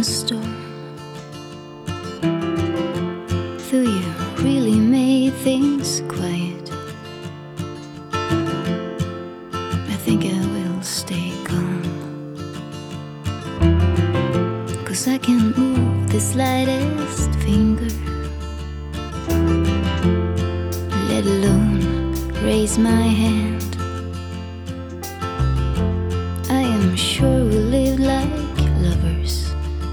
a storm. Though you really made things quiet, I think I will stay calm, 'cause I can't move the slightest finger, let alone raise my hand.